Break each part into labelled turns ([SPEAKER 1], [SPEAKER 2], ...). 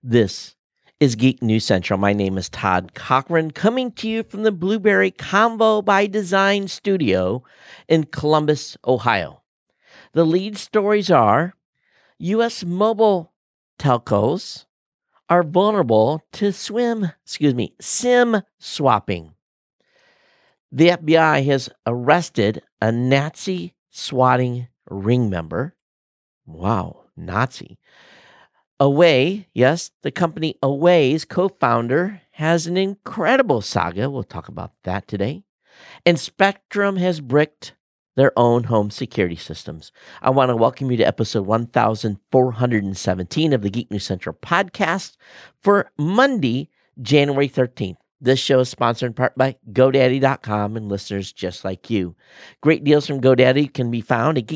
[SPEAKER 1] This is Geek News Central. My name is Todd Cochran, coming to you from the Blueberry Convo by Design studio in Columbus, Ohio. The lead stories are U.S. mobile telcos are vulnerable to SIM swapping. The FBI has arrested a Nazi swatting ring member. Wow, Nazi. Away, yes, the company Away's co-founder has an incredible saga. We'll talk about that today. And Spectrum has bricked their own home security systems. I want to welcome you to episode 1417 of the Geek News Central podcast for Monday, January 13th. This show is sponsored in part by GoDaddy.com and listeners just like you. Great deals from GoDaddy can be found at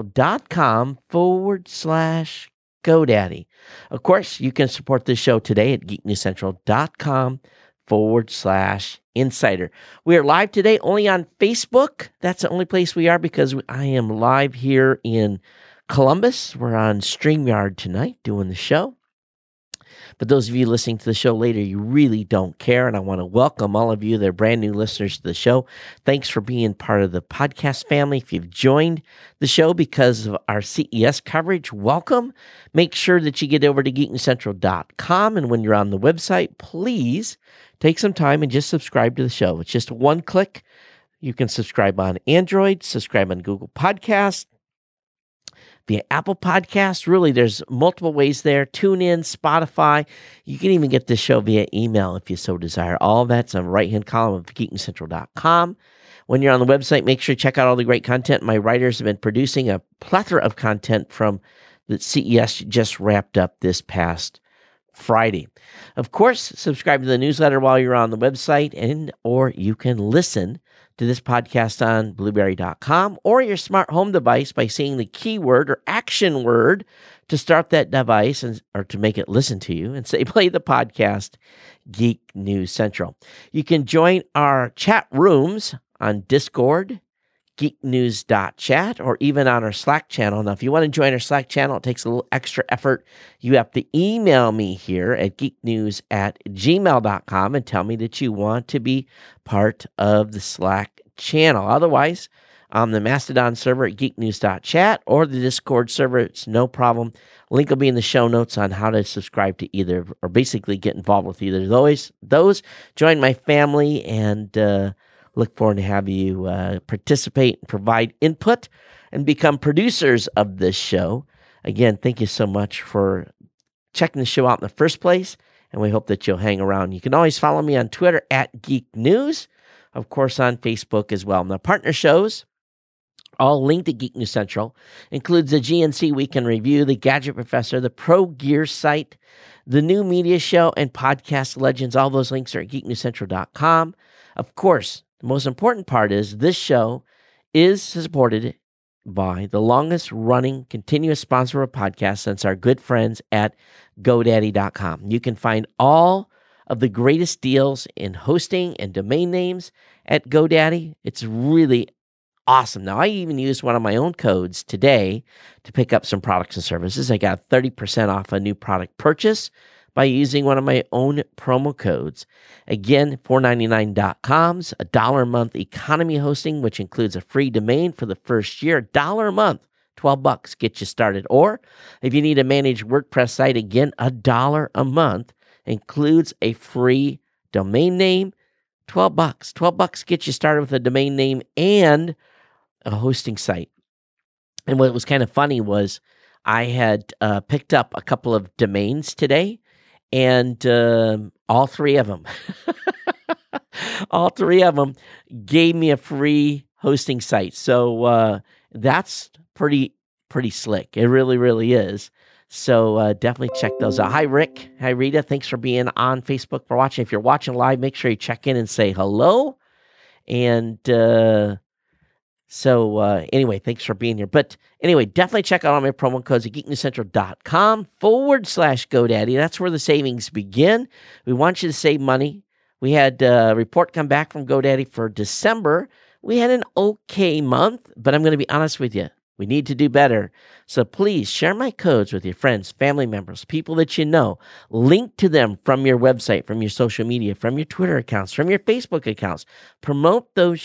[SPEAKER 1] geeknewscentral.com/GoDaddy. Of course, you can support this show today at geeknewscentral.com/insider. We are live today only on Facebook. That's the only place we are because I am live here in Columbus. We're on StreamYard tonight doing the show. But those of you listening to the show later, you really don't care. And I want to welcome all of you that are brand new listeners to the show. Thanks for being part of the podcast family. If you've joined the show because of our CES coverage, welcome. Make sure that you get over to geeknewscentral.com. And when you're on the website, please take some time and just subscribe to the show. It's just one click. You can subscribe on Android, subscribe on Google Podcasts, via Apple Podcasts. Really, there's multiple ways there. TuneIn, Spotify. You can even get this show via email if you so desire. All that's on the right-hand column of geeknewscentral.com. When you're on the website, make sure to check out all the great content. My writers have been producing a plethora of content from the CES just wrapped up this past Friday. Of course, subscribe to the newsletter while you're on the website, or you can listen to this podcast on blueberry.com or your smart home device by saying the keyword or action word to start that device or to make it listen to you and say, play the podcast, Geek News Central. You can join our chat rooms on Discord, geeknews.chat, or even on our Slack channel. Now, if you want to join our Slack channel, it takes a little extra effort. You have to email me here at geeknews@gmail.com and tell me that you want to be part of the Slack channel. Otherwise, on the Mastodon server at geeknews.chat or the Discord server, it's no problem. Link will be in the show notes on how to subscribe to either, or basically get involved with either of those. Join my family and look forward to have you participate and provide input and become producers of this show. Again, thank you so much for checking the show out in the first place, and we hope that you'll hang around. You can always follow me on Twitter at Geek News, of course on Facebook as well. Now, partner shows, all linked to Geek News Central, includes the GNC Weekend Review, the Gadget Professor, the Pro Gear Site, the New Media Show, and Podcast Legends. All those links are at geeknewscentral.com. Of course, the most important part is this show is supported by the longest running continuous sponsor of a podcast since our good friends at GoDaddy.com. You can find all of the greatest deals in hosting and domain names at GoDaddy. It's really awesome. Now, I even used one of my own codes today to pick up some products and services. I got 30% off a new product purchase by using one of my own promo codes. Again, $4.99.com's $1 a month economy hosting, which includes a free domain for the first year. $1 a month, $12 get you started. Or if you need a managed WordPress site, again, $1 a month includes a free domain name. $12. $12 get you started with a domain name and a hosting site. And what was kind of funny was I had picked up a couple of domains today, and all three of them gave me a free hosting site. So that's pretty slick. It really, really is. So definitely check those out. Hi, Rick. Hi, Rita. Thanks for being on Facebook, for watching. If you're watching live, make sure you check in and say hello. And anyway, thanks for being here. But anyway, definitely check out all my promo codes at geeknewscentral.com/GoDaddy. That's where the savings begin. We want you to save money. We had a report come back from GoDaddy for December. We had an okay month, but I'm going to be honest with you. We need to do better. So please share my codes with your friends, family members, people that you know. Link to them from your website, from your social media, from your Twitter accounts, from your Facebook accounts. Promote those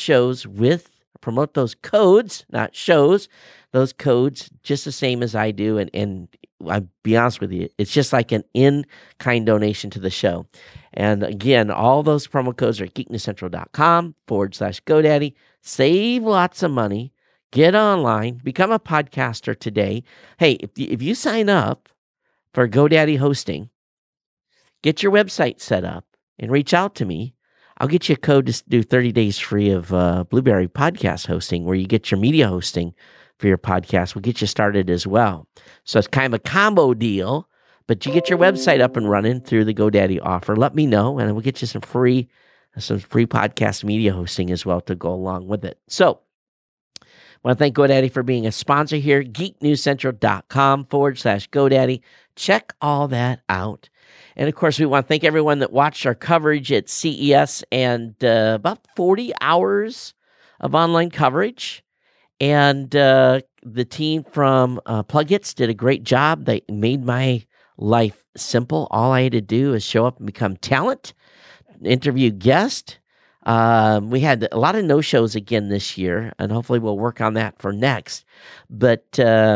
[SPEAKER 1] those codes, not shows, those codes just the same as I do. And I'll be honest with you, it's just like an in-kind donation to the show. And again, all those promo codes are geeknewscentral.com/GoDaddy. Save lots of money. Get online. Become a podcaster today. Hey, if you sign up for GoDaddy hosting, get your website set up and reach out to me. I'll get you a code to do 30 days free of Blueberry podcast hosting, where you get your media hosting for your podcast. We'll get you started as well. So it's kind of a combo deal, but you get your website up and running through the GoDaddy offer. Let me know, and we'll get you some free podcast media hosting as well to go along with it. So I want to thank GoDaddy for being a sponsor here. geeknewscentral.com/GoDaddy. Check all that out. And of course, we want to thank everyone that watched our coverage at CES, and about 40 hours of online coverage. And the team from Plugits did a great job. They made my life simple. All I had to do is show up and become talent, interview guest. We had a lot of no-shows again this year, and hopefully we'll work on that for next. But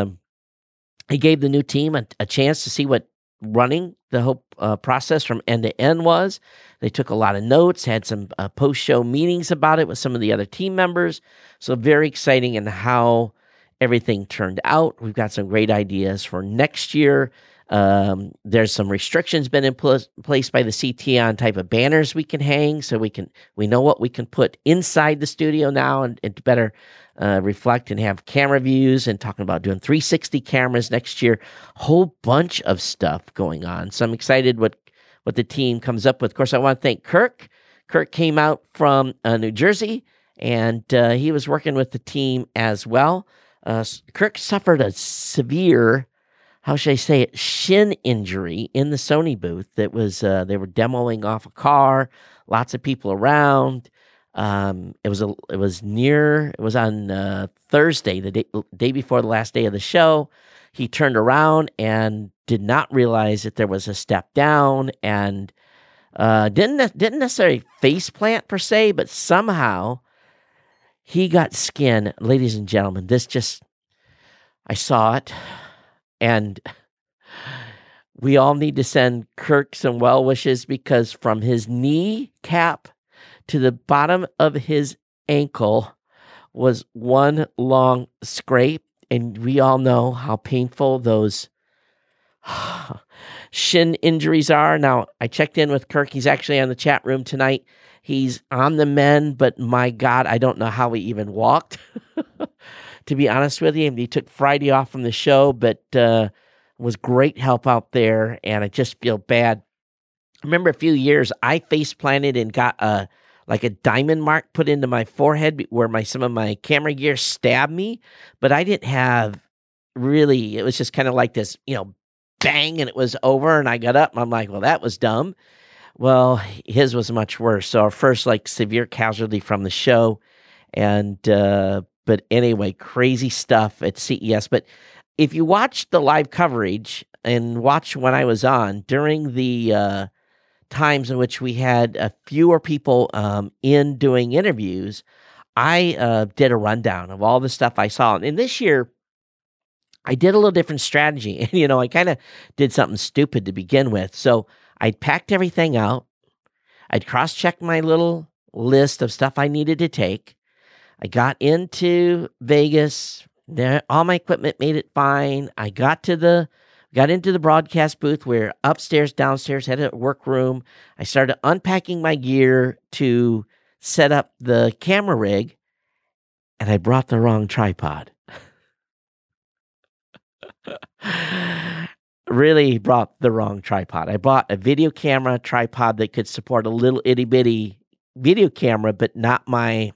[SPEAKER 1] it gave the new team a chance to see what running the whole process from end to end was. They took a lot of notes, had some post-show meetings about it with some of the other team members. So very exciting in how everything turned out. We've got some great ideas for next year. There's some restrictions been in place by the CTA on type of banners we can hang, so we know what we can put inside the studio now and to better reflect and have camera views, and talking about doing 360 cameras next year. Whole bunch of stuff going on. So I'm excited what the team comes up with. Of course, I want to thank Kirk. Kirk came out from New Jersey, and he was working with the team as well. Kirk suffered a severe, how should I say it, shin injury in the Sony booth. That was they were demoing off a car, lots of people around. It was on Thursday, the day before the last day of the show. He turned around and did not realize that there was a step down, and didn't necessarily face plant per se, but somehow he got skin. Ladies and gentlemen, I saw it, and we all need to send Kirk some well wishes, because from his kneecap to the bottom of his ankle was one long scrape, and we all know how painful those shin injuries are. Now, I checked in with Kirk. He's actually on the chat room tonight. He's on the mend, but my God, I don't know how he even walked, to be honest with you. He took Friday off from the show, but was great help out there, and I just feel bad. I remember a few years, I face planted and got a diamond mark put into my forehead where some of my camera gear stabbed me, but I didn't have really, it was just kind of like this, bang, and it was over, and I got up, and I'm like, well, that was dumb. Well, his was much worse. So our first severe casualty from the show, and but anyway, crazy stuff at CES. But if you watch the live coverage and watch when I was on during the times in which we had fewer people in doing interviews, I did a rundown of all the stuff I saw. And this year, I did a little different strategy. And, I kind of did something stupid to begin with. So I packed everything out. I'd cross-checked my little list of stuff I needed to take. I got into Vegas. All my equipment made it fine. I got into the broadcast booth, where upstairs, downstairs, had a workroom. I started unpacking my gear to set up the camera rig, and I brought the wrong tripod. Really brought the wrong tripod. I bought a video camera tripod that could support a little itty bitty video camera, but not my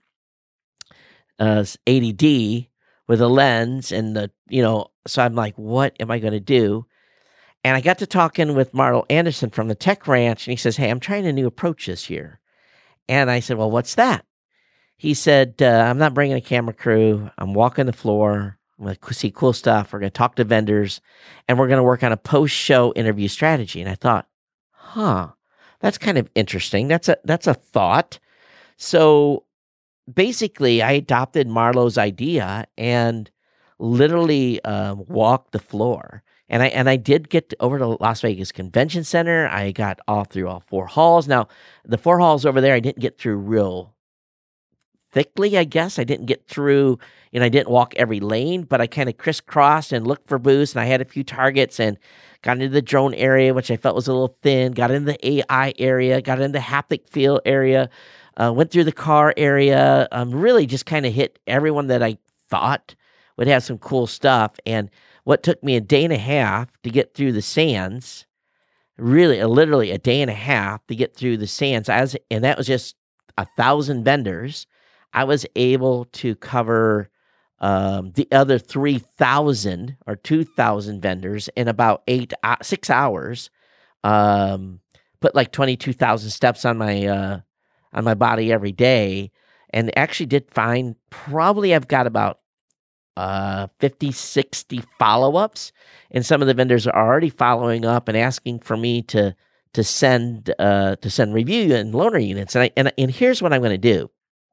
[SPEAKER 1] 80D with a lens and so I'm like, what am I going to do? And I got to talking with Marlo Anderson from the Tech Ranch, and he says, hey, I'm trying a new approach this year. And I said, well, what's that? He said, I'm not bringing a camera crew. I'm walking the floor. I'm going to see cool stuff. We're going to talk to vendors, and we're going to work on a post-show interview strategy. And I thought, that's kind of interesting. That's a thought. So basically, I adopted Marlo's idea and literally walked the floor. And I did get over to Las Vegas Convention Center. I got through all 4 halls. Now, the 4 halls over there, I didn't get through real thickly, I guess. I didn't get through, I didn't walk every lane, but I kind of crisscrossed and looked for booths, and I had a few targets and got into the drone area, which I felt was a little thin, got into the AI area, got into the haptic feel area, went through the car area, really just kind of hit everyone that I thought would have some cool stuff. And what took me a day and a half to get through the Sands, literally a day and a half to get through the Sands, and that was just 1,000 vendors. I was able to cover the other 3,000 or 2,000 vendors in about 6 hours. Put like 22,000 steps on my body every day, and actually did find probably I've got about 50, 60 follow-ups, and some of the vendors are already following up and asking for me to send review and loaner units. And here's what I'm going to do.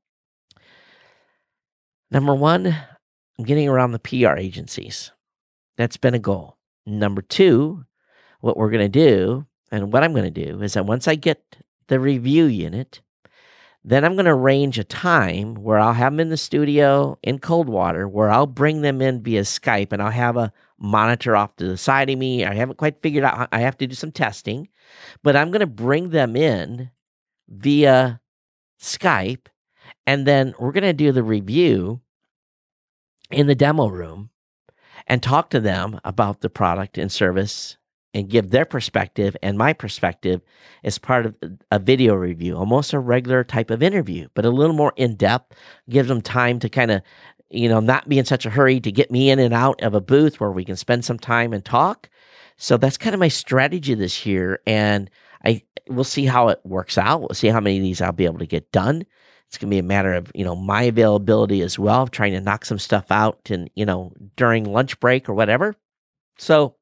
[SPEAKER 1] Number 1, I'm getting around the PR agencies. That's been a goal. Number 2, what we're going to do, and what I'm going to do is that once I get the review unit, then I'm going to arrange a time where I'll have them in the studio in Coldwater, where I'll bring them in via Skype, and I'll have a monitor off to the side of me. I haven't quite figured out how I have to do some testing, but I'm going to bring them in via Skype, and then we're going to do the review in the demo room and talk to them about the product and service and give their perspective and my perspective as part of a video review, almost a regular type of interview, but a little more in-depth, gives them time to kind of, not be in such a hurry to get me in and out of a booth where we can spend some time and talk. So that's kind of my strategy this year, and we'll see how it works out. We'll see how many of these I'll be able to get done. It's going to be a matter of, my availability as well, of trying to knock some stuff out and, during lunch break or whatever. So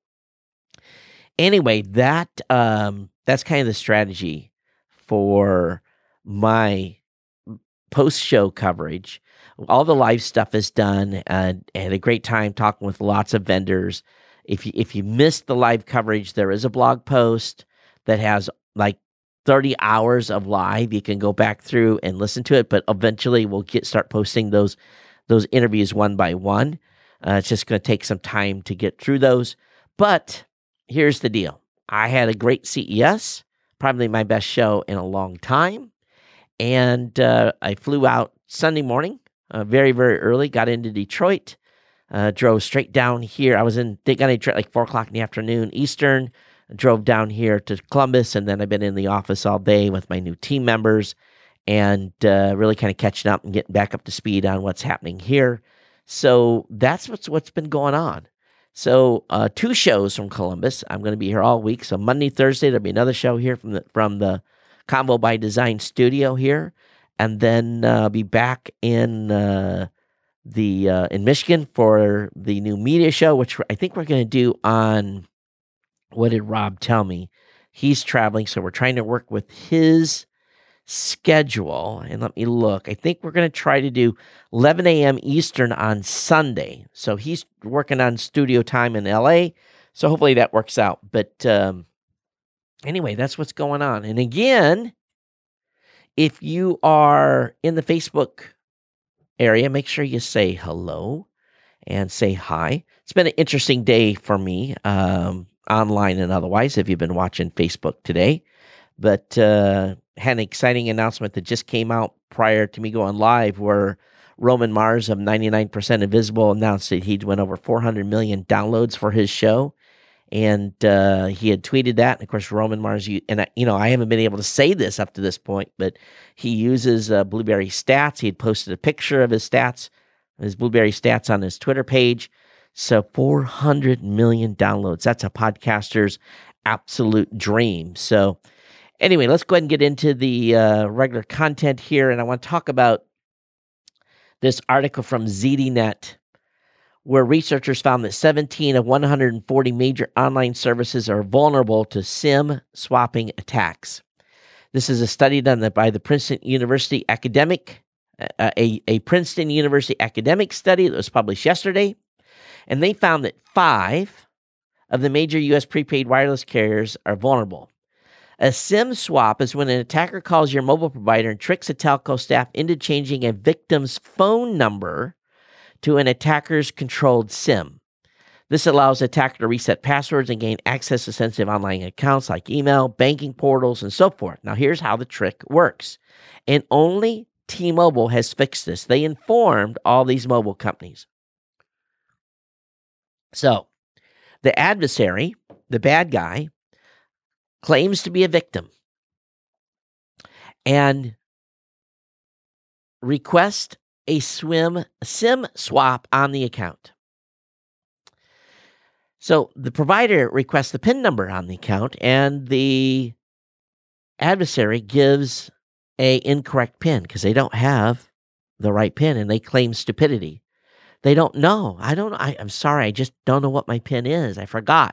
[SPEAKER 1] anyway, that's kind of the strategy for my post-show coverage. All the live stuff is done, and I had a great time talking with lots of vendors. If you missed the live coverage, there is a blog post that has like 30 hours of live. You can go back through and listen to it, but eventually we'll start posting those interviews one by one. It's just going to take some time to get through those. But here's the deal. I had a great CES, probably my best show in a long time. And I flew out Sunday morning, very, very early, got into Detroit, drove straight down here. I got in Detroit like 4 o'clock in the afternoon Eastern, drove down here to Columbus, and then I've been in the office all day with my new team members and really kind of catching up and getting back up to speed on what's happening here. So that's what's been going on. So 2 shows from Columbus. I'm going to be here all week. So Monday, Thursday, there'll be another show here from the Convo by Design studio here, and then I'll be back in Michigan for the new media show, which I think we're going to do on. What did Rob tell me? He's traveling, so we're trying to work with his schedule. And let me look. I think we're going to try to do 11 a.m. Eastern on Sunday. So he's working on studio time in LA. So hopefully that works out. But anyway, that's what's going on. And again, if you are in the Facebook area, make sure you say hello and say hi. It's been an interesting day for me. Online and otherwise, if you've been watching Facebook today. But had an exciting announcement that just came out prior to me going live, where Roman Mars of 99% Invisible announced that he'd went over 400 million downloads for his show. And he had tweeted that. And of course, Roman Mars, I haven't been able to say this up to this point, but he uses Blueberry Stats. He had posted a picture of his Blueberry Stats on his Twitter page. So 400 million downloads. That's a podcaster's absolute dream. So anyway, let's go ahead and get into the regular content here. And I want to talk about this article from ZDNet, where researchers found that 17 of 140 major online services are vulnerable to SIM swapping attacks. This is a study done by the Princeton University academic, a Princeton University academic study that was published yesterday, and they found that 5 of the major U.S. prepaid wireless carriers are vulnerable. A SIM swap is when an attacker calls your mobile provider and tricks a telco staff into changing a victim's phone number to an attacker's controlled SIM. This allows the attacker to reset passwords and gain access to sensitive online accounts like email, banking portals, and so forth. Now, here's how the trick works. And only T-Mobile has fixed this. They informed all these mobile companies. So, the adversary, the bad guy, claims to be a victim and request a SIM swap on the account. So the provider requests the PIN number on the account, and the adversary gives an incorrect PIN because they don't have the right PIN, and they claim stupidity. They don't know. I'm sorry. I just don't know what my PIN is. I forgot.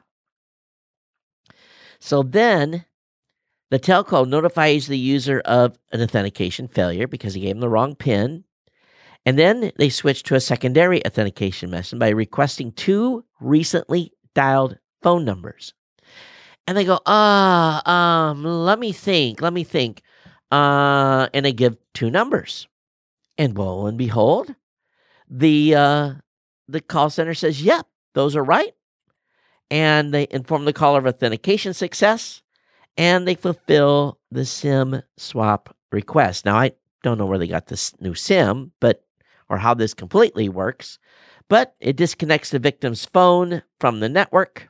[SPEAKER 1] So then the telco notifies the user of an authentication failure because he gave them the wrong PIN. And then they switch to a secondary authentication method by requesting 2 recently dialed phone numbers. And they go, let me think. And they give 2 numbers. And lo and behold, the call center says, yep, those are right. And they inform the caller of authentication success, and they fulfill the SIM swap request. Now, I don't know where they got this new SIM, or how this completely works, but it disconnects the victim's phone from the network.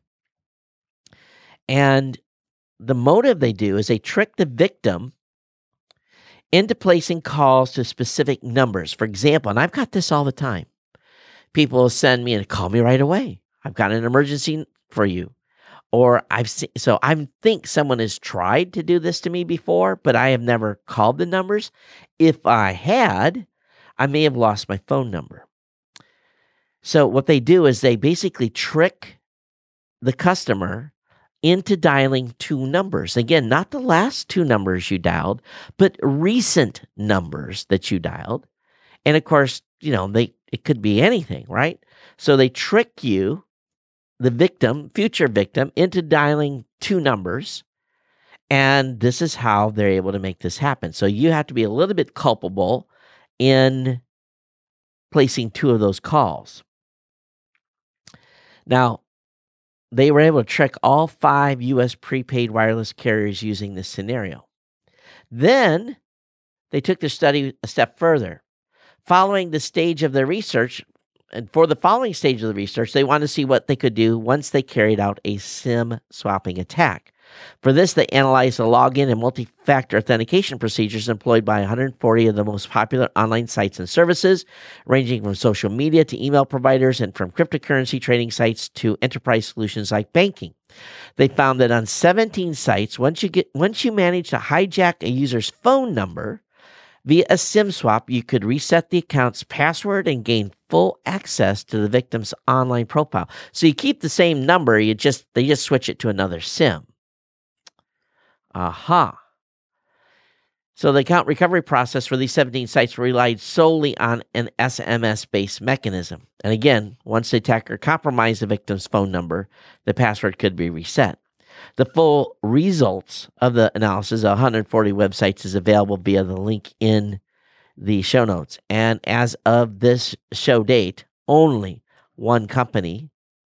[SPEAKER 1] And the motive they do is they trick the victim into placing calls to specific numbers. For example, and I've got this all the time. People will send me and call me right away. I've got an emergency for you. Or I think someone has tried to do this to me before, but I have never called the numbers. If I had, I may have lost my phone number. So what they do is they basically trick the customer into dialing 2 numbers. Again, not the last 2 numbers you dialed, but recent numbers that you dialed. And of course, it could be anything, right? So they trick you, the victim, future victim, into dialing 2 numbers. And this is how they're able to make this happen. So you have to be a little bit culpable in placing 2 of those calls. Now, they were able to trick all 5 U.S. prepaid wireless carriers using this scenario. Then they took the study a step further. Following the stage of their research, and for the following stage of the research, they wanted to see what they could do once they carried out a SIM swapping attack. For this, they analyzed the login and multi-factor authentication procedures employed by 140 of the most popular online sites and services, ranging from social media to email providers and from cryptocurrency trading sites to enterprise solutions like banking. They found that on 17 sites, once you manage to hijack a user's phone number via a SIM swap, you could reset the account's password and gain full access to the victim's online profile. So you keep the same number, they just switch it to another SIM. Aha. So the account recovery process for these 17 sites relied solely on an SMS-based mechanism. And again, once the attacker compromised the victim's phone number, the password could be reset. The full results of the analysis of 140 websites is available via the link in the show notes. And as of this show date, only one company,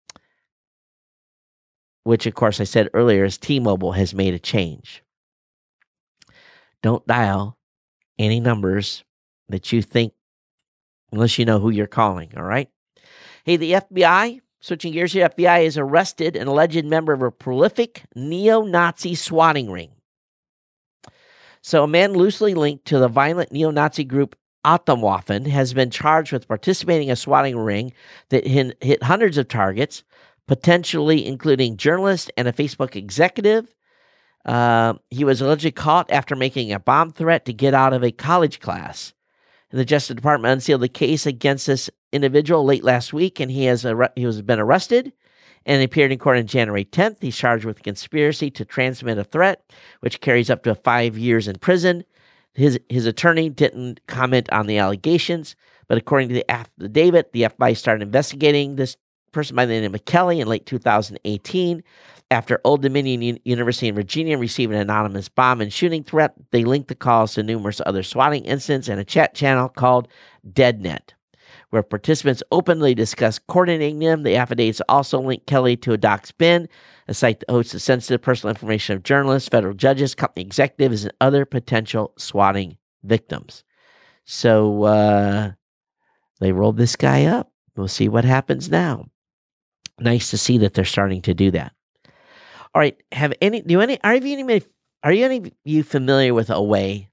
[SPEAKER 1] which of course I said earlier is T-Mobile, has made a change. Don't dial any numbers that you think, unless you know who you're calling, all right? Hey, the FBI, switching gears here, FBI has arrested an alleged member of a prolific neo-Nazi swatting ring. So a man loosely linked to the violent neo-Nazi group Atomwaffen has been charged with participating in a swatting ring that hit hundreds of targets, potentially including journalists and a Facebook executive. He was allegedly caught after making a bomb threat to get out of a college class. And the Justice Department unsealed the case against this individual late last week, and he has been arrested and appeared in court on January 10th. He's charged with conspiracy to transmit a threat, which carries up to 5 years in prison. His attorney didn't comment on the allegations, but according to the affidavit, the FBI started investigating this person by the name of Kelly in late 2018. After Old Dominion University in Virginia received an anonymous bomb and shooting threat, they linked the calls to numerous other swatting incidents and a chat channel called DeadNet, where participants openly discussed coordinating them. The affidavits also linked Kelly to a Docs Bin, a site that hosts the sensitive personal information of journalists, federal judges, company executives, and other potential swatting victims. So they rolled this guy up. We'll see what happens now. Nice to see that they're starting to do that. All right, are any of you familiar with Away?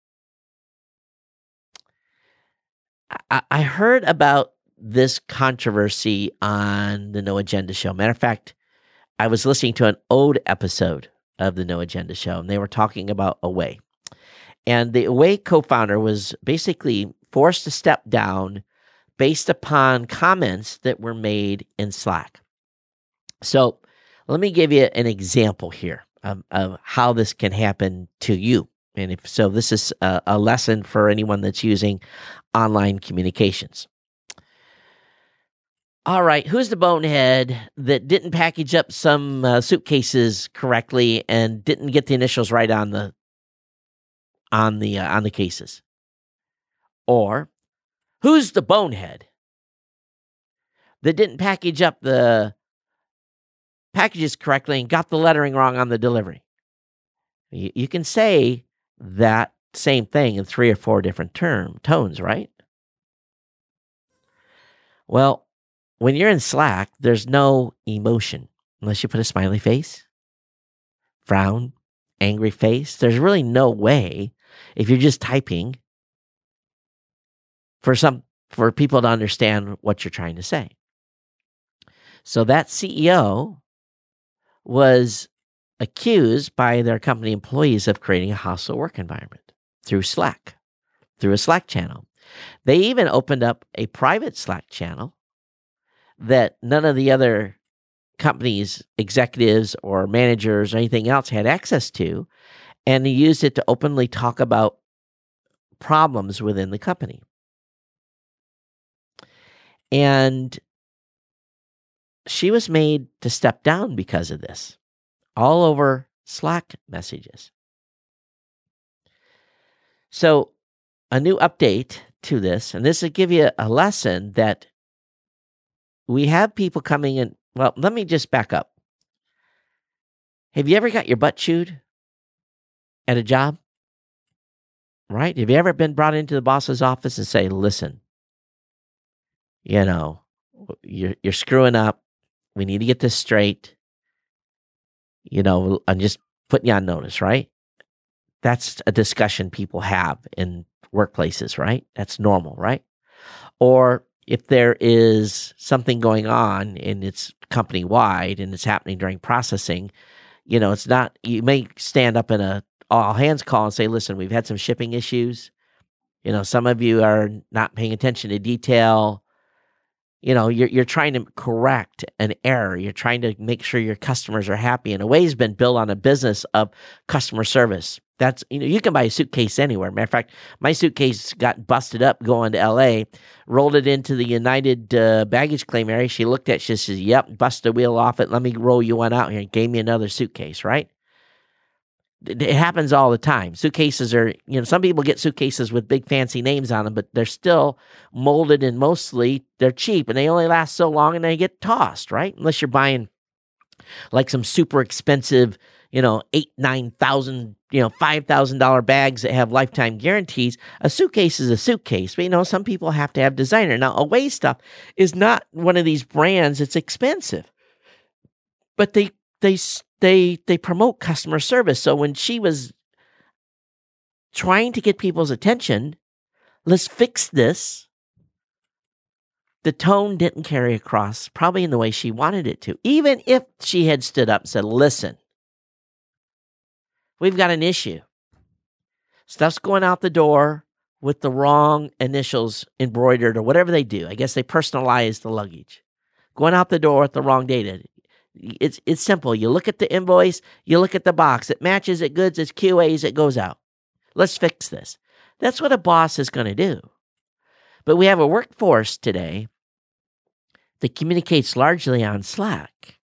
[SPEAKER 1] I heard about this controversy on the No Agenda show. Matter of fact, I was listening to an old episode of the No Agenda show, and they were talking about Away. And the Away co-founder was basically forced to step down based upon comments that were made in Slack. So let me give you an example here of how this can happen to you. And this is a lesson for anyone that's using online communications. All right, who's the bonehead that didn't package up some suitcases correctly and didn't get the initials right on the cases? Or who's the bonehead that didn't package up the packages correctly and got the lettering wrong on the delivery? You can say that same thing in 3 or 4 different tones, right? Well, when you're in Slack, there's no emotion unless you put a smiley face, frown, angry face. There's really no way, if you're just typing, for people to understand what you're trying to say. So that CEO was accused by their company employees of creating a hostile work environment through Slack, through a Slack channel. They even opened up a private Slack channel that none of the other company's executives or managers or anything else had access to, and he used it to openly talk about problems within the company. And she was made to step down because of this, all over Slack messages. So a new update to this, and this will give you a lesson that we have people coming in. Well, let me just back up. Have you ever got your butt chewed at a job? Right? Have you ever been brought into the boss's office and say, listen, you're screwing up. We need to get this straight. I'm just putting you on notice, right? That's a discussion people have in workplaces, right? That's normal, right? Or if there is something going on and it's company-wide and it's happening during processing, it's not, you may stand up in a all-hands call and say, listen, we've had some shipping issues. Some of you are not paying attention to detail. You're trying to correct an error. You're trying to make sure your customers are happy. And Away's been built on a business of customer service. That's, you can buy a suitcase anywhere. Matter of fact, my suitcase got busted up going to LA, rolled it into the United baggage claim area. She looked at it, she says, yep, bust the wheel off it. Let me roll you one out here, and gave me another suitcase, right? It happens all the time. Suitcases are, some people get suitcases with big fancy names on them, but they're still molded and mostly they're cheap and they only last so long and they get tossed, right? Unless you're buying like some super expensive, $8,000, $9,000, $5,000 bags that have lifetime guarantees. A suitcase is a suitcase, but some people have to have designer. Now, Away stuff is not one of these brands. It's expensive, but they promote customer service. So when she was trying to get people's attention, let's fix this, the tone didn't carry across probably in the way she wanted it to. Even if she had stood up and said, listen, we've got an issue. Stuff's going out the door. with the wrong initials embroidered or whatever they do. I guess they personalize the luggage. Going out the door with the wrong data. It's simple. You look at the invoice, you look at the box. It matches, it goods, it's QAs, it goes out. Let's fix this. That's what a boss is going to do. But we have a workforce today that communicates largely on Slack.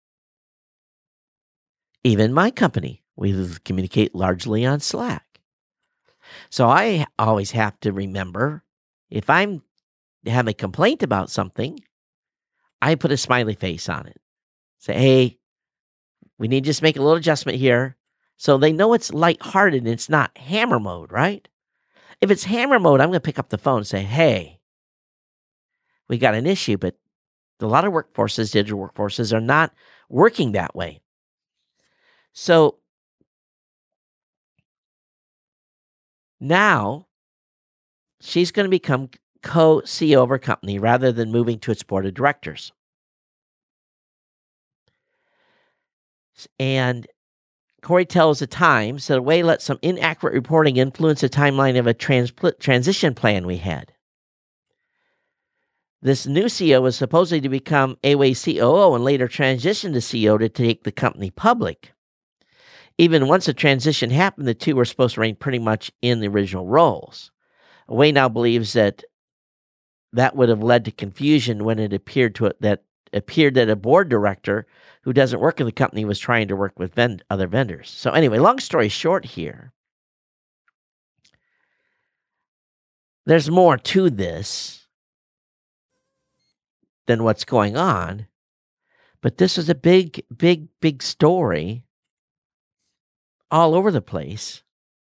[SPEAKER 1] Even my company, we communicate largely on Slack. So I always have to remember, if I'm having a complaint about something, I put a smiley face on it. Say, hey, we need to just make a little adjustment here. So they know it's lighthearted and it's not hammer mode, right? If it's hammer mode, I'm going to pick up the phone and say, hey, we got an issue, but a lot of workforces, digital workforces, are not working that way. So now she's going to become co-CEO of her company rather than moving to its board of directors. And Corey tells the Times that Away let some inaccurate reporting influence the timeline of a transition plan we had. This new CEO was supposedly to become Away's COO and later transition to CEO to take the company public. Even once the transition happened, the two were supposed to remain pretty much in the original roles. Away now believes that would have led to confusion when it appeared that a board director who doesn't work in the company was trying to work with other vendors. So anyway, long story short here, there's more to this than what's going on, but this is a big, big, big story all over the place,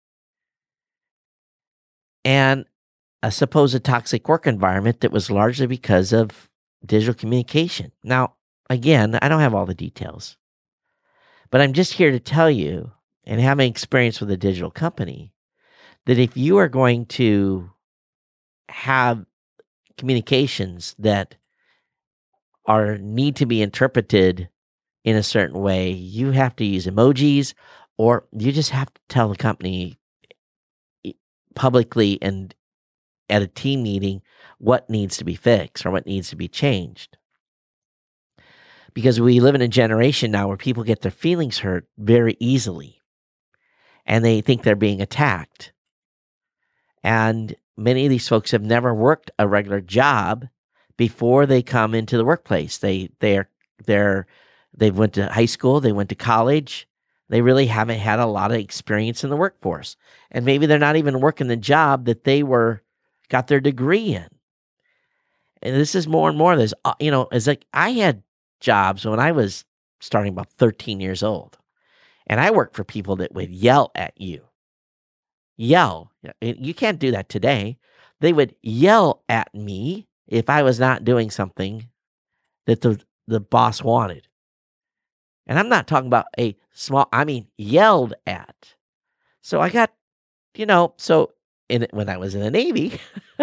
[SPEAKER 1] and a supposed toxic work environment that was largely because of digital communication. Now, again, I don't have all the details, but I'm just here to tell you, and having experience with a digital company, that if you are going to have communications that need to be interpreted in a certain way, you have to use emojis, or you just have to tell the company publicly and at a team meeting what needs to be fixed or what needs to be changed. Because we live in a generation now where people get their feelings hurt very easily, and they think they're being attacked. And many of these folks have never worked a regular job before they come into the workplace. They went to high school, they went to college. They really haven't had a lot of experience in the workforce. And maybe they're not even working the job that they got their degree in. And this is more and more. It's like I had jobs when I was starting about 13 years old. And I worked for people that would yell at you. Yell. You can't do that today. They would yell at me if I was not doing something that the boss wanted. And I'm not talking about yelled at. So I got, when I was in the Navy,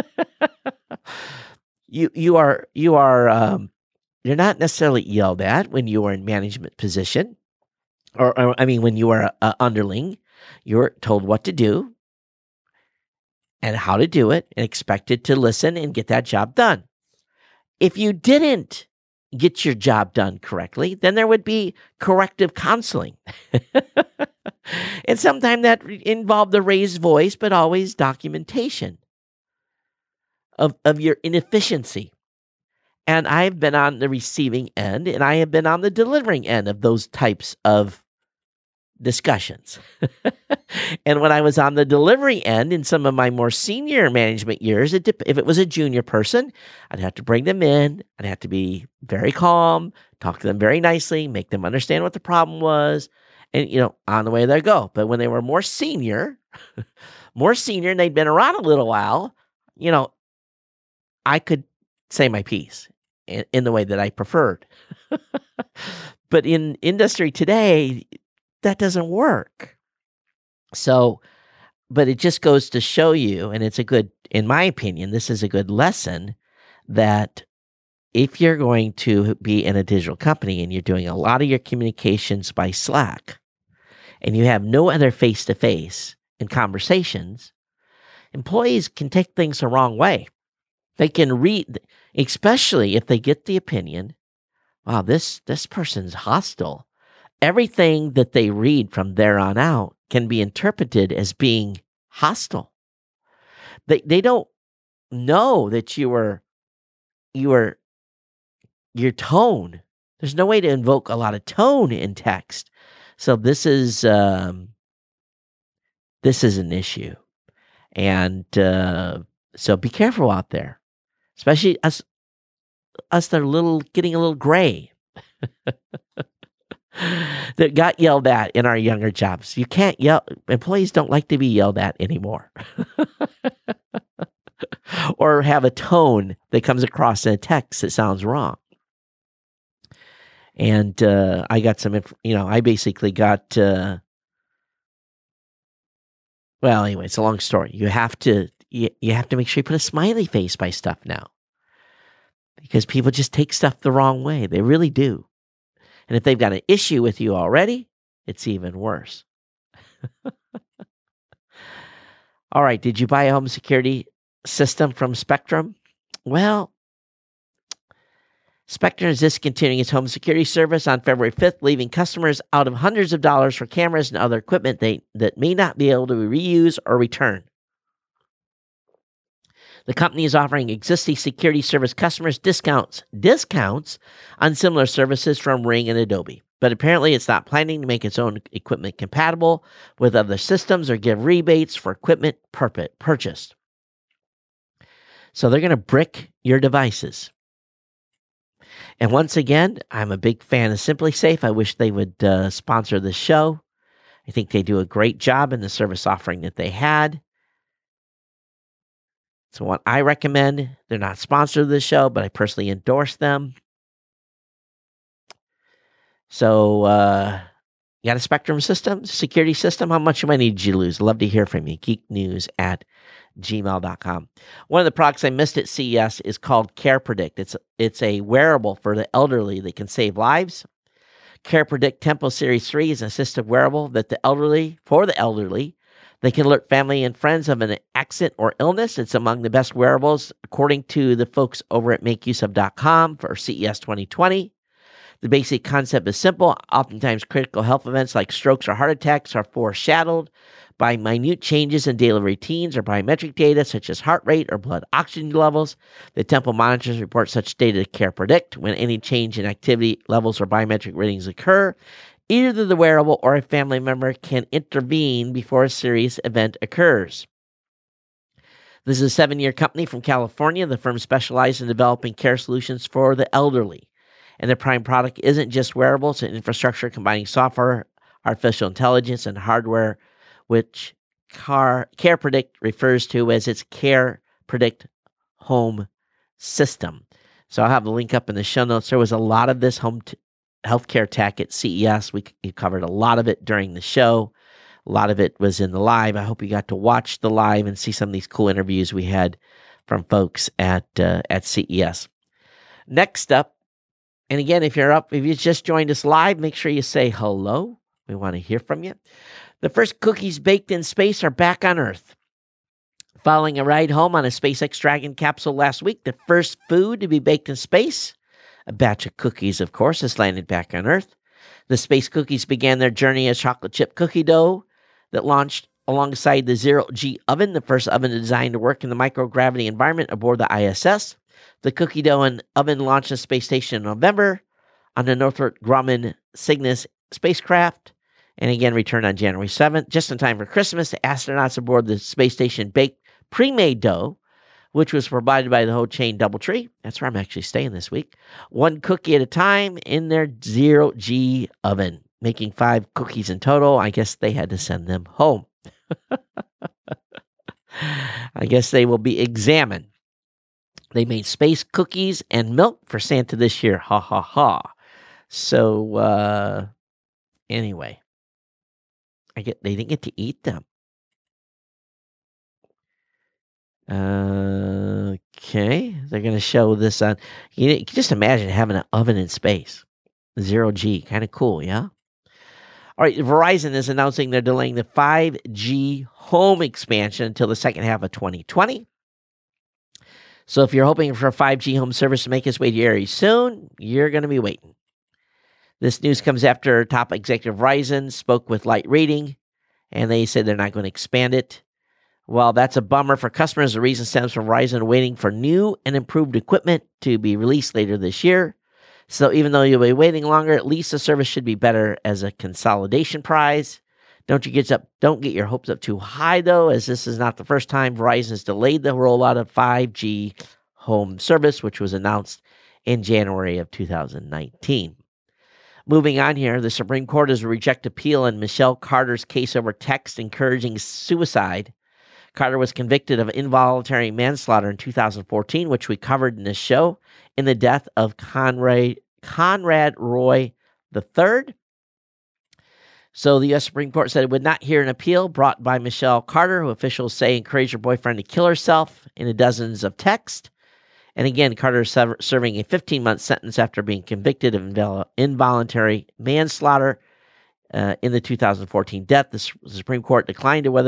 [SPEAKER 1] you're not necessarily yelled at when you are in management position, or when you are an underling. You're told what to do and how to do it, and expected to listen and get that job done. If you didn't get your job done correctly, then there would be corrective counseling. And sometimes that involved the raised voice, but always documentation of your inefficiency. And I've been on the receiving end, and I have been on the delivering end of those types of discussions. And when I was on the delivery end in some of my more senior management years, if it was a junior person, I'd have to bring them in. I'd have to be very calm, talk to them very nicely, make them understand what the problem was, and, on the way they go. But when they were more senior, and they'd been around a little while, I could say my piece in the way that I preferred. But in industry today, that doesn't work. So, but it just goes to show you, and in my opinion, this is a good lesson, that if you're going to be in a digital company and you're doing a lot of your communications by Slack, and you have no other face-to-face in conversations, employees can take things the wrong way. They can read, especially if they get the opinion, wow, this person's hostile. Everything that they read from there on out can be interpreted as being hostile. They don't know that your tone. There's no way to invoke a lot of tone in text. So this is an issue, and so be careful out there, especially us that are getting a little gray. That got yelled at in our younger jobs. You can't yell. Employees don't like to be yelled at anymore. Or have a tone that comes across in a text that sounds wrong. And I got some, I basically got, well, anyway, it's a long story. You have to make sure you put a smiley face by stuff now. Because people just take stuff the wrong way. They really do. And if they've got an issue with you already, it's even worse. All right, did you buy a home security system from Spectrum? Well, Spectrum is discontinuing its home security service on February 5th, leaving customers out of hundreds of dollars for cameras and other equipment that may not be able to reuse or return. The company is offering existing security service customers discounts on similar services from Ring and Adobe. But apparently it's not planning to make its own equipment compatible with other systems or give rebates for equipment purchased. So they're going to brick your devices. And once again, I'm a big fan of SimpliSafe. I wish they would sponsor this show. I think they do a great job in the service offering that they had. So what I recommend, they're not sponsored this show, but I personally endorse them. So, you got a Spectrum system, security system? How much money did you lose? Love to hear from you. geeknews@gmail.com. One of the products I missed at CES is called CarePredict. It's a wearable for the elderly that can save lives. CarePredict Tempo Series 3 is an assistive wearable for the elderly. They can alert family and friends of an accident or illness. It's among the best wearables, according to the folks over at MakeUseOf.com for CES 2020. The basic concept is simple. Oftentimes, critical health events like strokes or heart attacks are foreshadowed by minute changes in daily routines or biometric data, such as heart rate or blood oxygen levels. The Tempo monitors report such data to CarePredict. When any change in activity levels or biometric readings occur, either the wearable or a family member can intervene before a serious event occurs. This is a 7-year company from California. The firm specializes in developing care solutions for the elderly. And their prime product isn't just wearables, it's an infrastructure combining software, artificial intelligence, and hardware, which CarePredict refers to as its CarePredict Home System. So I'll have the link up in the show notes. There was a lot of this healthcare tech at CES. We covered a lot of it during the show. A lot of it was in the live. I hope you got to watch the live and see some of these cool interviews we had from folks at CES. Next up, and again, if you just joined us live, make sure you say hello. We want to hear from you. The first cookies baked in space are back on Earth. Following a ride home on a SpaceX Dragon capsule last week, the first food to be baked in space, a batch of cookies, of course, has landed back on Earth. The space cookies began their journey as chocolate chip cookie dough that launched alongside the Zero-G oven, the first oven designed to work in the microgravity environment aboard the ISS. The cookie dough and oven launched the space station in November on the Northrop Grumman Cygnus spacecraft, and again returned on January 7th. Just in time for Christmas, the astronauts aboard the space station baked pre-made dough, which was provided by the Whole Chain Doubletree. That's where I'm actually staying this week. One cookie at a time in their Zero-G oven, making 5 cookies in total. I guess they had to send them home. I guess they will be examined. They made space cookies and milk for Santa this year. Ha, ha, ha. So, anyway, they didn't get to eat them. Okay, they're going to show this on. You can just imagine having an oven in space. Zero-G, kind of cool, yeah? All right, Verizon is announcing they're delaying the 5G home expansion until the second half of 2020. So if you're hoping for a 5G home service to make its way to your area soon, you're going to be waiting. This news comes after top executive Verizon spoke with Light Reading, and they said they're not going to expand it. Well, that's a bummer for customers. The reason stems from Verizon waiting for new and improved equipment to be released later this year. So even though you'll be waiting longer, at least the service should be better as a consolidation prize. Don't get your hopes up too high, though, as this is not the first time Verizon has delayed the rollout of 5G home service, which was announced in January of 2019. Moving on here, the Supreme Court has rejected appeal in Michelle Carter's case over text encouraging suicide. Carter was convicted of involuntary manslaughter in 2014, which we covered in this show, in the death of Conrad Roy III. So the U.S. Supreme Court said it would not hear an appeal brought by Michelle Carter, who officials say encouraged her boyfriend to kill herself in a dozens of texts. And again, Carter is serving a 15-month sentence after being convicted of involuntary manslaughter in the 2014 death. The Supreme Court declined to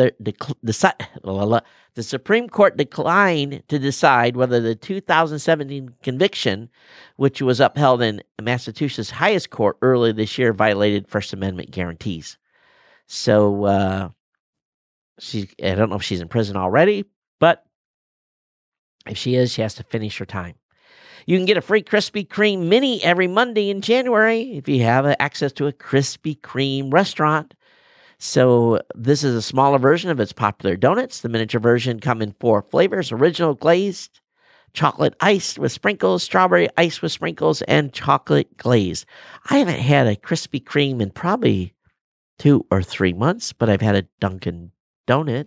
[SPEAKER 1] decide whether the 2017 conviction, which was upheld in Massachusetts' highest court earlier this year, violated First Amendment guarantees. So I don't know if she's in prison already, but if she is, she has to finish her time. You can get a free Krispy Kreme mini every Monday in January if you have access to a Krispy Kreme restaurant. So this is a smaller version of its popular donuts. The miniature version come in 4 flavors: original glazed, chocolate iced with sprinkles, strawberry iced with sprinkles, and chocolate glazed. I haven't had a Krispy Kreme in probably 2 or 3 months, but I've had a Dunkin' Donut.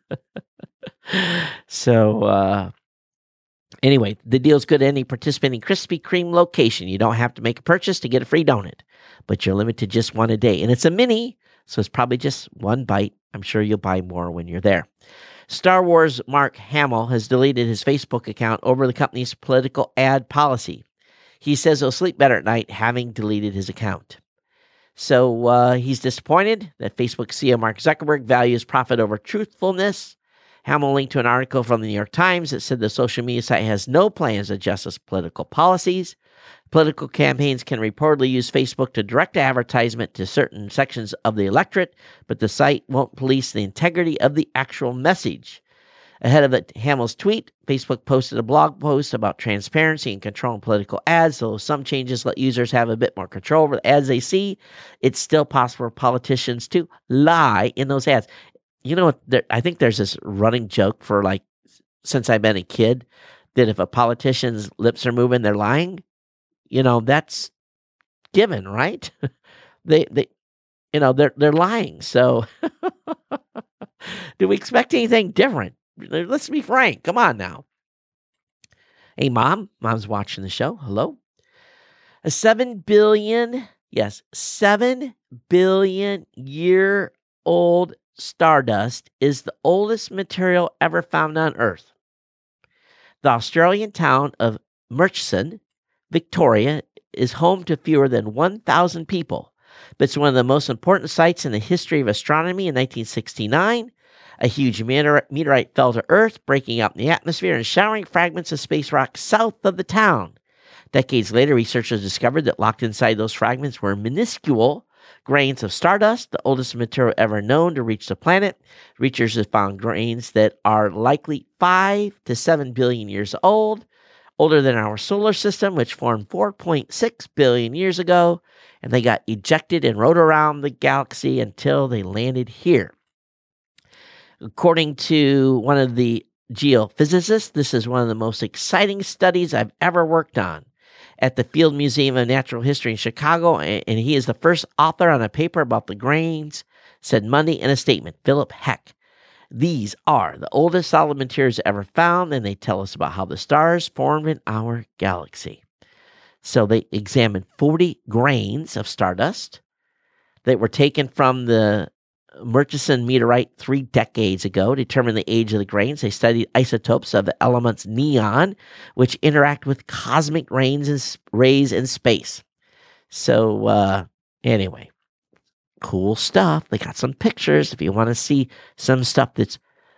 [SPEAKER 1] So, anyway, the deal's good at any participating Krispy Kreme location. You don't have to make a purchase to get a free donut, but you're limited to just one a day. And it's a mini, so it's probably just one bite. I'm sure you'll buy more when you're there. Star Wars Mark Hamill has deleted his Facebook account over the company's political ad policy. He says he'll sleep better at night having deleted his account. So he's disappointed that Facebook CEO Mark Zuckerberg values profit over truthfulness. Hamill linked to an article from the New York Times that said the social media site has no plans to adjust its political policies. Political campaigns can reportedly use Facebook to direct advertisement to certain sections of the electorate, but the site won't police the integrity of the actual message. Ahead of Hamill's tweet, Facebook posted a blog post about transparency and controlling political ads. Though some changes let users have a bit more control over the ads they see, it's still possible for politicians to lie in those ads. You know, I think there's this running joke for since I've been a kid, that if a politician's lips are moving, they're lying. You know, that's given, right? they're lying. So do we expect anything different? Let's be frank. Come on now. Hey, Mom's watching the show. Hello. A 7 billion year old stardust is the oldest material ever found on Earth. The Australian town of Murchison, Victoria, is home to fewer than 1,000 people, but it's one of the most important sites in the history of astronomy. In 1969, a huge meteorite fell to Earth, breaking up the atmosphere and showering fragments of space rock south of the town. Decades later, researchers discovered that locked inside those fragments were minuscule grains of stardust, the oldest material ever known to reach the planet. Researchers have found grains that are likely 5 to 7 billion years old, older than our solar system, which formed 4.6 billion years ago, and they got ejected and rode around the galaxy until they landed here. According to one of the geophysicists, this is one of the most exciting studies I've ever worked on at the Field Museum of Natural History in Chicago, and he is the first author on a paper about the grains, said Monday in a statement. Philip Heck. These are the oldest solid materials ever found, and they tell us about how the stars formed in our galaxy. So they examined 40 grains of stardust that were taken from the Murchison meteorite 3 decades ago, determined the age of the grains. They studied isotopes of the elements neon, which interact with cosmic rays in space. So, anyway, cool stuff. They got some pictures if you want to see some stuff that's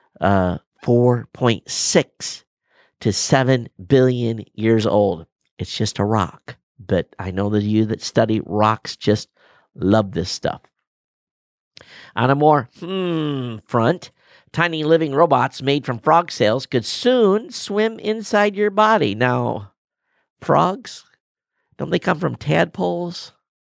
[SPEAKER 1] 4.6 to 7 billion years old. It's just a rock. But I know that you that study rocks just love this stuff. On a more front, tiny living robots made from frog cells could soon swim inside your body. Now, frogs, don't they come from tadpoles?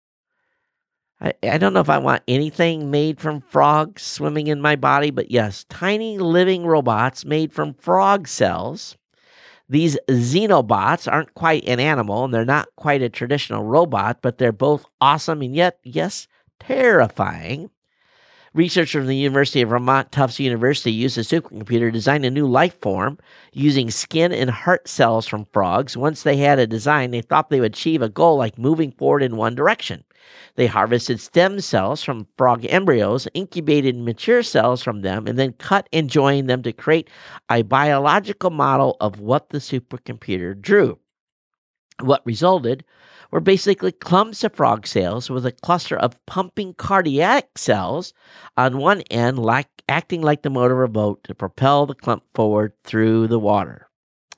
[SPEAKER 1] I don't know if I want anything made from frogs swimming in my body, but yes, tiny living robots made from frog cells. These xenobots aren't quite an animal, and they're not quite a traditional robot, but they're both awesome and yet, yes, terrifying. Researchers from the University of Vermont Tufts University used a supercomputer to design a new life form using skin and heart cells from frogs. Once they had a design, they thought they would achieve a goal like moving forward in one direction. They harvested stem cells from frog embryos, incubated mature cells from them, and then cut and joined them to create a biological model of what the supercomputer drew. What resulted were basically clumps of frog cells with a cluster of pumping cardiac cells on one end, acting like the motor of a boat to propel the clump forward through the water.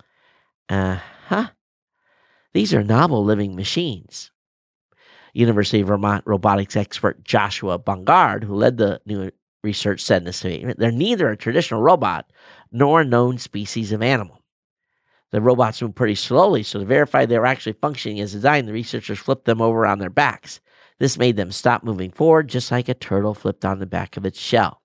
[SPEAKER 1] These are novel living machines. University of Vermont robotics expert Joshua Bongard, who led the new research, said in a statement, they're neither a traditional robot nor a known species of animal. The robots move pretty slowly, so to verify they were actually functioning as designed, the researchers flipped them over on their backs. This made them stop moving forward, just like a turtle flipped on the back of its shell.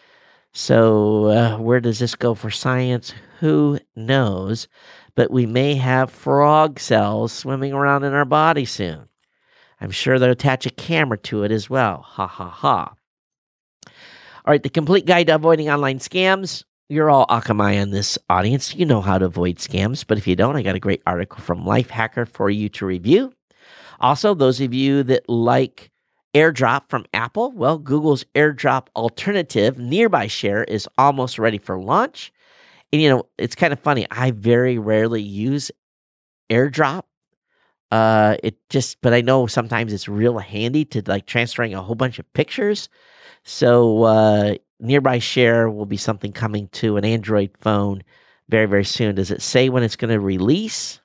[SPEAKER 1] So where does this go for science? Who knows? But we may have frog cells swimming around in our body soon. I'm sure they'll attach a camera to it as well. Ha, ha, ha. All right, the complete guide to avoiding online scams. You're all Akamai in this audience. You know how to avoid scams, but if you don't, I got a great article from Lifehacker for you to review. Also, those of you that like AirDrop from Apple, well, Google's AirDrop alternative, Nearby Share, is almost ready for launch. And, you know, it's kind of funny. I very rarely use AirDrop. But I know sometimes it's real handy to like transferring a whole bunch of pictures. So, Nearby Share will be something coming to an Android phone very, very soon. Does it say when it's going to release?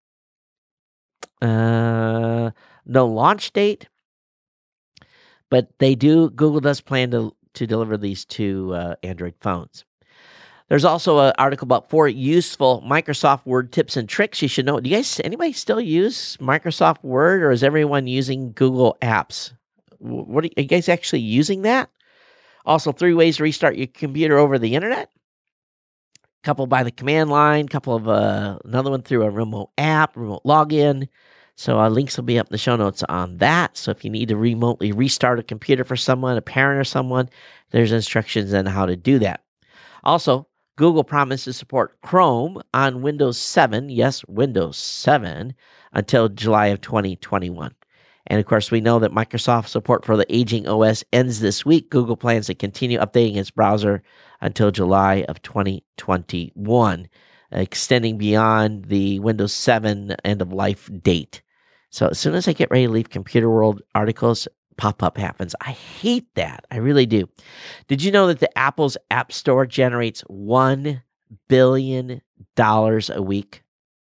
[SPEAKER 1] No launch date, but Google does plan to deliver these to Android phones. There's also an article about 4 useful Microsoft Word tips and tricks you should know. Anybody still use Microsoft Word, or is everyone using Google Apps? Are you guys actually using that? Also, 3 ways to restart your computer over the internet. Couple by the command line, another one through a remote app, remote login. So links will be up in the show notes on that. So if you need to remotely restart a computer for someone, a parent or someone, there's instructions on how to do that. Also, Google promises to support Chrome on Windows 7, yes, Windows 7, until July of 2021. And of course, we know that Microsoft support for the aging OS ends this week. Google plans to continue updating its browser until July of 2021, extending beyond the Windows 7 end-of-life date. So as soon as I get ready to leave Computer World articles, pop-up happens. I hate that. I really do. Did you know that the Apple's App Store generates $1 billion a week?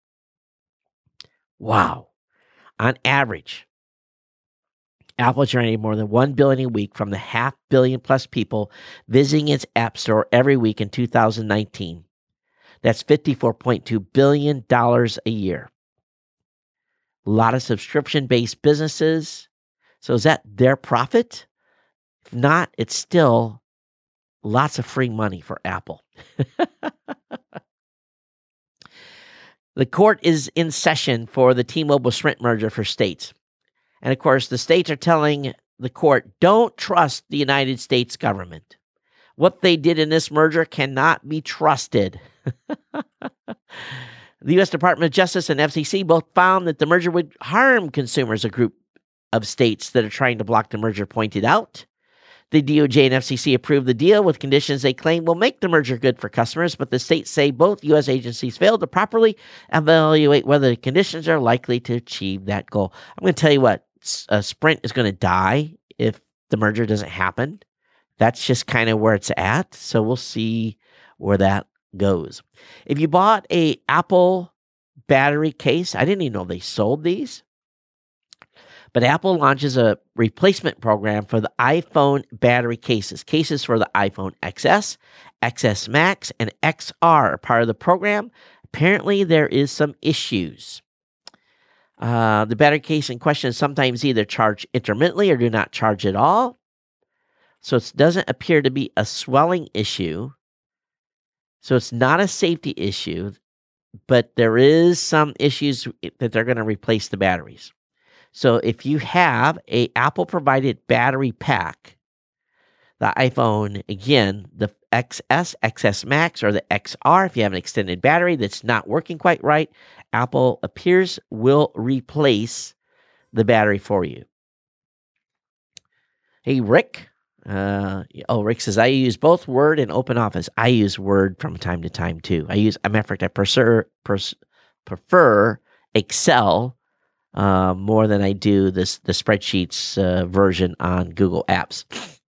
[SPEAKER 1] Wow. On average, Apple generated more than $1 billion a week from the 500 million plus people visiting its App Store every week in 2019. That's $54.2 billion a year. A lot of subscription-based businesses. So is that their profit? If not, it's still lots of free money for Apple. The court is in session for the T-Mobile Sprint merger for states. And of course, the states are telling the court, don't trust the United States government. What they did in this merger cannot be trusted. The U.S. Department of Justice and FCC both found that the merger would harm consumers, a group of states that are trying to block the merger pointed out. The DOJ and FCC approved the deal with conditions they claim will make the merger good for customers, but the states say both U.S. agencies failed to properly evaluate whether the conditions are likely to achieve that goal. I'm going to tell you what, Sprint is going to die if the merger doesn't happen. That's just kind of where it's at. So we'll see where that goes. If you bought a Apple battery case, I didn't even know they sold these, but Apple launches a replacement program for the iPhone battery cases. Cases for the iPhone XS, XS Max, and XR are part of the program. Apparently, there is some issues. The battery case in question sometimes either charge intermittently or do not charge at all. So it doesn't appear to be a swelling issue. So it's not a safety issue, but there is some issues that they're going to replace the batteries. So if you have a Apple-provided battery pack, the iPhone, again, the XS, XS Max, or the XR, if you have an extended battery that's not working quite right, Apple appears will replace the battery for you. Hey, Rick. Rick says, I use both Word and OpenOffice. I use Word from time to time, too. I prefer Excel more than I do the spreadsheets version on Google Apps.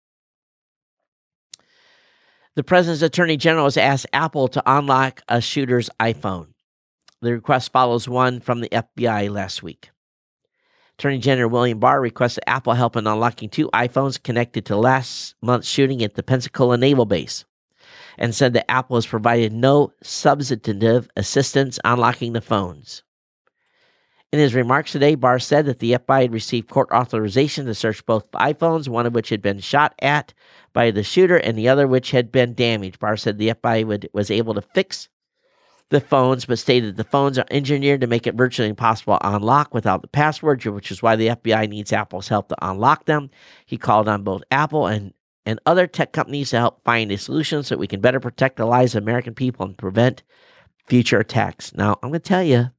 [SPEAKER 1] The President's Attorney General has asked Apple to unlock a shooter's iPhone. The request follows one from the FBI last week. Attorney General William Barr requested Apple help in unlocking 2 iPhones connected to last month's shooting at the Pensacola Naval Base, and said that Apple has provided no substantive assistance unlocking the phones. In his remarks today, Barr said that the FBI had received court authorization to search both iPhones, one of which had been shot at by the shooter and the other which had been damaged. Barr said the FBI was able to fix the phones, but stated the phones are engineered to make it virtually impossible to unlock without the password, which is why the FBI needs Apple's help to unlock them. He called on both Apple and other tech companies to help find a solution so that we can better protect the lives of American people and prevent future attacks. Now, I'm going to tell you,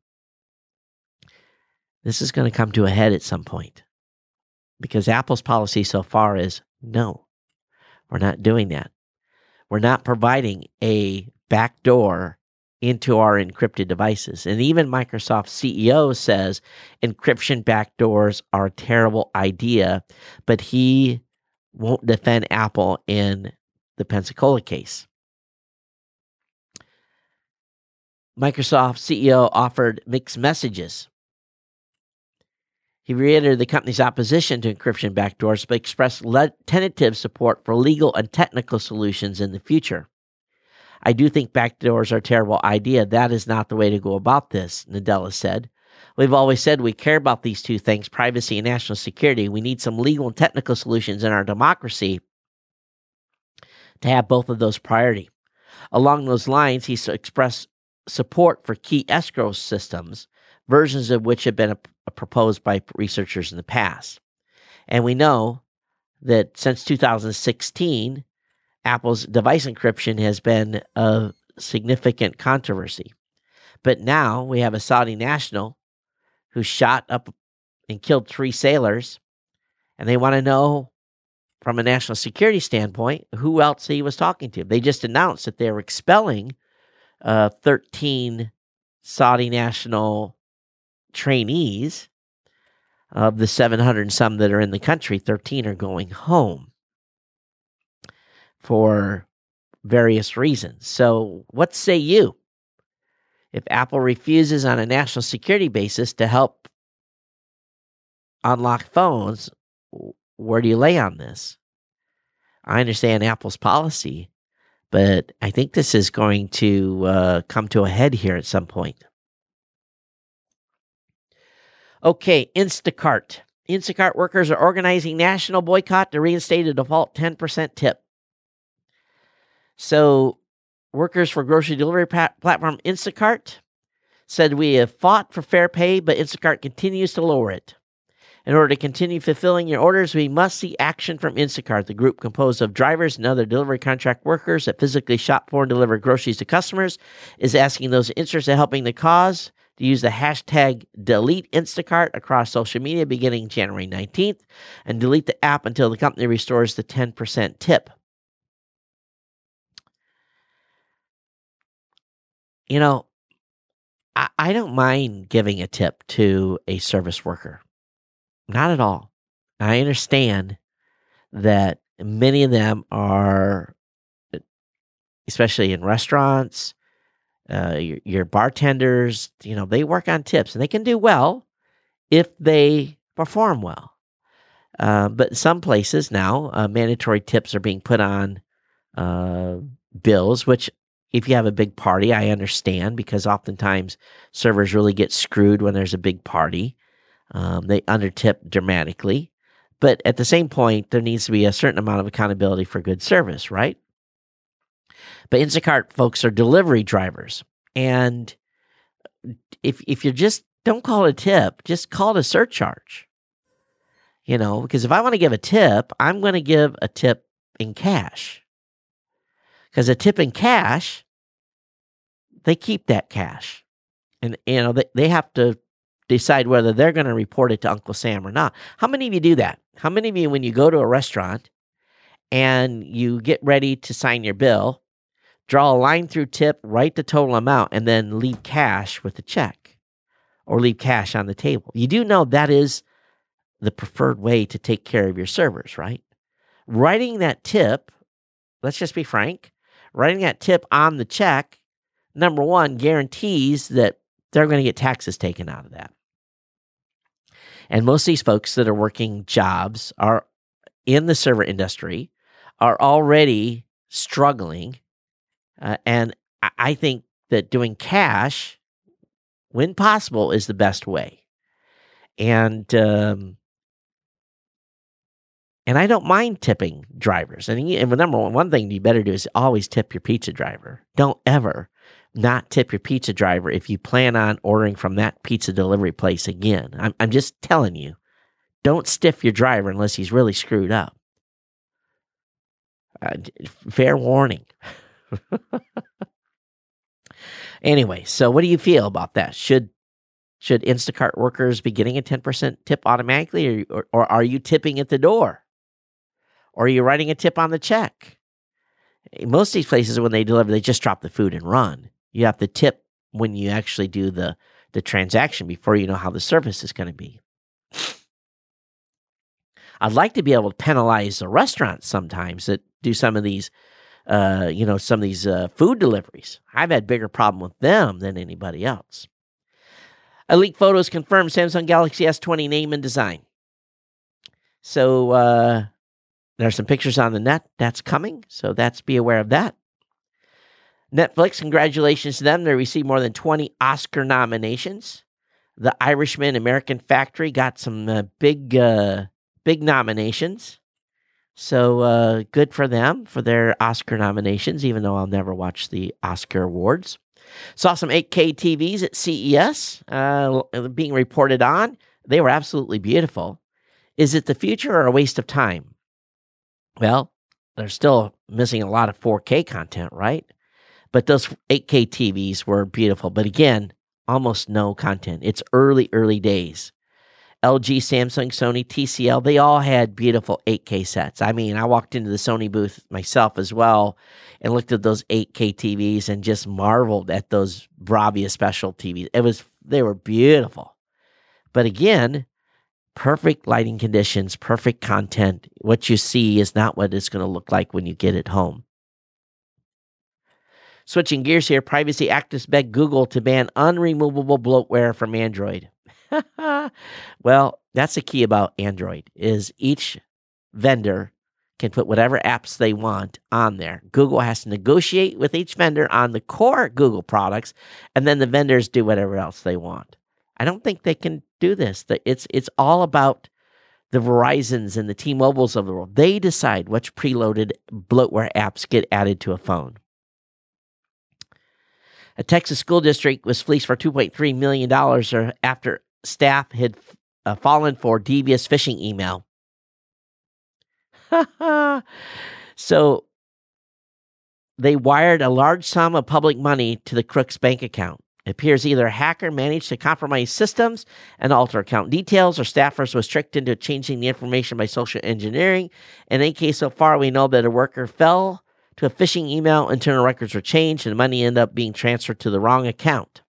[SPEAKER 1] this is going to come to a head at some point, because Apple's policy so far is no, we're not doing that. We're not providing a backdoor into our encrypted devices. And even Microsoft CEO says encryption backdoors are a terrible idea, but he won't defend Apple in the Pensacola case. Microsoft CEO offered mixed messages. He reiterated the company's opposition to encryption backdoors, but expressed tentative support for legal and technical solutions in the future. I do think backdoors are a terrible idea. That is not the way to go about this, Nadella said. We've always said we care about these two things, privacy and national security. We need some legal and technical solutions in our democracy to have both of those priority. Along those lines, he expressed support for key escrow systems, versions of which have been proposed by researchers in the past. And we know that since 2016, Apple's device encryption has been a significant controversy. But now we have a Saudi national who shot up and killed 3 sailors, and they want to know, from a national security standpoint, who else he was talking to. They just announced that they were expelling 13 Saudi national trainees. Of the 700 and some that are in the country, 13 are going home for various reasons. So what say you? If Apple refuses on a national security basis to help unlock phones, where do you lay on this? I understand Apple's policy, but I think this is going to come to a head here at some point. Okay, Instacart. Instacart workers are organizing national boycott to reinstate a default 10% tip. So, workers for grocery delivery platform Instacart said, we have fought for fair pay, but Instacart continues to lower it. In order to continue fulfilling your orders, we must see action from Instacart, the group composed of drivers and other delivery contract workers that physically shop for and deliver groceries to customers, is asking those interested in helping the cause to use the hashtag #DeleteInstacart across social media beginning January 19th and delete the app until the company restores the 10% tip. You know, I don't mind giving a tip to a service worker. Not at all. I understand that many of them are, especially in restaurants, your bartenders, they work on tips, and they can do well if they perform well. But some places now, mandatory tips are being put on bills, which if you have a big party, I understand, because oftentimes servers really get screwed when there's a big party. They undertip dramatically. But at the same point, there needs to be a certain amount of accountability for good service, right? But Instacart folks are delivery drivers. And if you just don't call it a tip, just call it a surcharge. Because if I want to give a tip, I'm going to give a tip in cash. Because a tip in cash, they keep that cash. And, they have to decide whether they're going to report it to Uncle Sam or not. How many of you do that? How many of you, when you go to a restaurant and you get ready to sign your bill, draw a line through tip, write the total amount, and then leave cash with the check or leave cash on the table? You do know that is the preferred way to take care of your servers, right? Writing that tip, let's just be frank, writing that tip on the check, number one, guarantees that they're going to get taxes taken out of that. And most of these folks that are working jobs are in the server industry are already struggling. And I think that doing cash, when possible, is the best way. And I don't mind tipping drivers. And number one thing you better do is always tip your pizza driver. Don't ever not tip your pizza driver if you plan on ordering from that pizza delivery place again. I'm just telling you, don't stiff your driver unless he's really screwed up. Fair warning. Anyway, so what do you feel about that? Should Instacart workers be getting a 10% tip automatically, or are you tipping at the door? Or are you writing a tip on the check? Most of these places, when they deliver, they just drop the food and run. You have to tip when you actually do the transaction before you know how the service is going to be. I'd like to be able to penalize the restaurants sometimes that do some of these, food deliveries. I've had bigger problem with them than anybody else. A leaked photos confirm Samsung Galaxy S20 name and design. So there are some pictures on the net. That's coming, so be aware of that. Netflix, congratulations to them. They received more than 20 Oscar nominations. The Irishman, American Factory got some big nominations. So good for them for their Oscar nominations, even though I'll never watch the Oscar awards. Saw some 8K TVs at CES being reported on. They were absolutely beautiful. Is it the future or a waste of time? Well, they're still missing a lot of 4K content, right? But those 8K TVs were beautiful. But again, almost no content. It's early days. LG, Samsung, Sony, TCL, they all had beautiful 8K sets. I mean, I walked into the Sony booth myself as well and looked at those 8K TVs and just marveled at those Bravia Special TVs. They were beautiful. But again, perfect lighting conditions, perfect content. What you see is not what it's going to look like when you get it home. Switching gears here, privacy activists beg Google to ban unremovable bloatware from Android. Well, that's the key about Android, is each vendor can put whatever apps they want on there. Google has to negotiate with each vendor on the core Google products, and then the vendors do whatever else they want. I don't think they can do this. It's all about the Verizons and the T-Mobiles of the world. They decide which preloaded bloatware apps get added to a phone. A Texas school district was fleeced for $2.3 million after staff had fallen for devious phishing email. So they wired a large sum of public money to the crook's bank account. It appears either a hacker managed to compromise systems and alter account details, or staffers was tricked into changing the information by social engineering. In any case, so far, we know that a worker fell to a phishing email, internal records were changed, and the money ended up being transferred to the wrong account.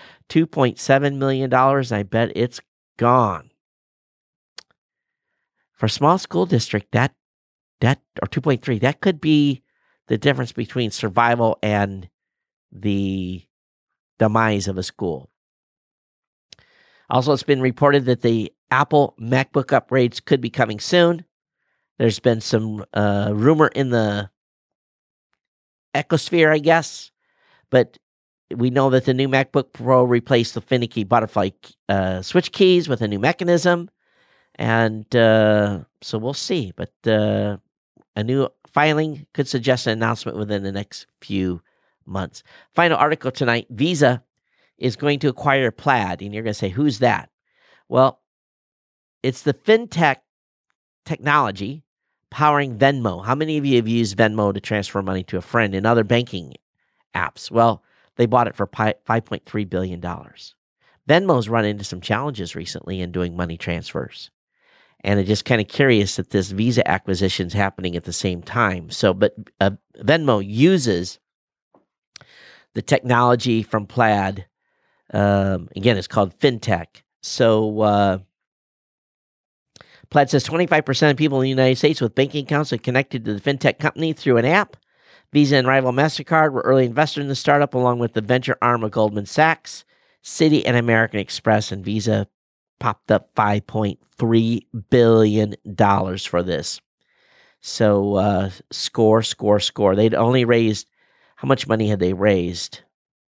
[SPEAKER 1] $2.7 million, I bet it's gone. for a small school district, that or 2.3, that could be the difference between survival and the demise of a school. Also, it's been reported that the Apple MacBook upgrades could be coming soon. There's been some rumor in the ecosphere, I guess, but we know that the new MacBook Pro replaced the finicky butterfly switch keys with a new mechanism, and so we'll see. But a new filing could suggest an announcement within the next few months. Final article tonight, Visa is going to acquire Plaid, and you're going to say, who's that? Well, it's the fintech technology powering Venmo. How many of you have used Venmo to transfer money to a friend and other banking apps? Well, they bought it for $5.3 billion. Venmo's run into some challenges recently in doing money transfers. And it's just kind of curious that this Visa acquisition is happening at the same time. So, but Venmo uses the technology from Plaid. Again, it's called FinTech. So, Plaid says 25% of people in the United States with banking accounts are connected to the FinTech company through an app. Visa and rival MasterCard were early investors in the startup, along with the venture arm of Goldman Sachs, Citi, and American Express. And Visa popped up $5.3 billion for this. So, score. They'd only raised, how much money had they raised?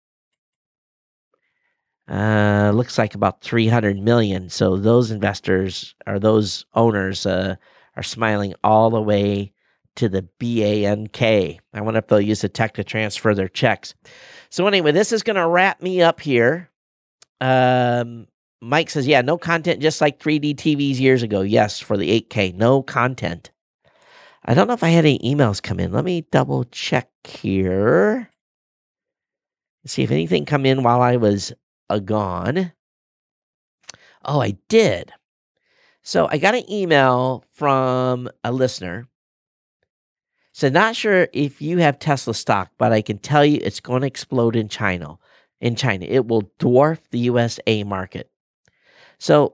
[SPEAKER 1] Looks like about $300 million. So those investors or those owners are smiling all the way to the BANK. I wonder if they'll use the tech to transfer their checks. So anyway, this is going to wrap me up here. Mike says, yeah, no content, just like 3D TVs years ago. Yes, for the 8K, no content. I don't know if I had any emails come in. Let me double check here. See if anything come in while I was gone. Oh, I did. So I got an email from a listener. Said, not sure if you have Tesla stock, but I can tell you it's going to explode in China. It will dwarf the USA market. So,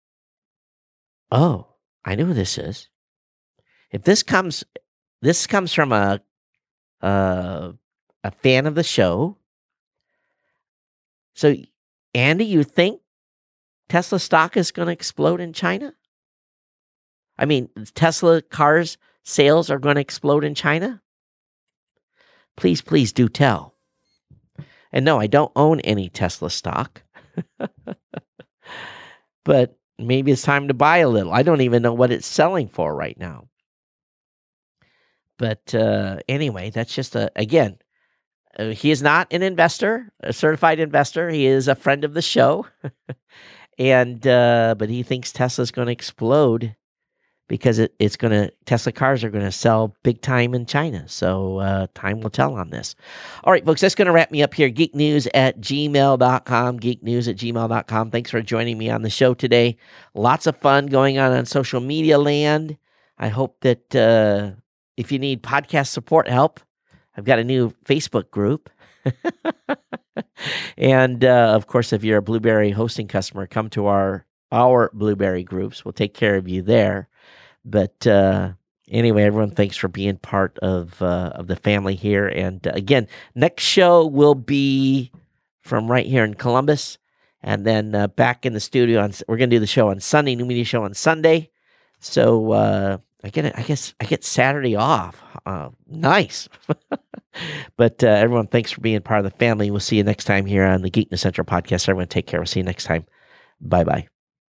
[SPEAKER 1] I know who this is. If this comes from a fan of the show. So, Andy, you think Tesla stock is going to explode in China? I mean, Tesla cars sales are going to explode in China? Please do tell. And no, I don't own any Tesla stock. But maybe it's time to buy a little. I don't even know what it's selling for right now. But anyway, that's just again, he is not an investor, a certified investor. He is a friend of the show. And but he thinks Tesla's going to explode because Tesla cars are going to sell big time in China. So time will tell on this. All right, folks, that's going to wrap me up here. geeknews@gmail.com, geeknews@gmail.com. Thanks for joining me on the show today. Lots of fun going on social media land. I hope that if you need podcast support help, I've got a new Facebook group. And of course, if you're a Blueberry hosting customer, come to our Blueberry groups. We'll take care of you there. But anyway, everyone, thanks for being part of the family here. And again, next show will be from right here in Columbus, and then back in the studio. We're going to do the show on Sunday, New Media Show on Sunday. So I get Saturday off. Nice. But everyone, thanks for being part of the family. We'll see you next time here on the Geek News Central podcast. Everyone, take care. We'll see you next time. Bye-bye.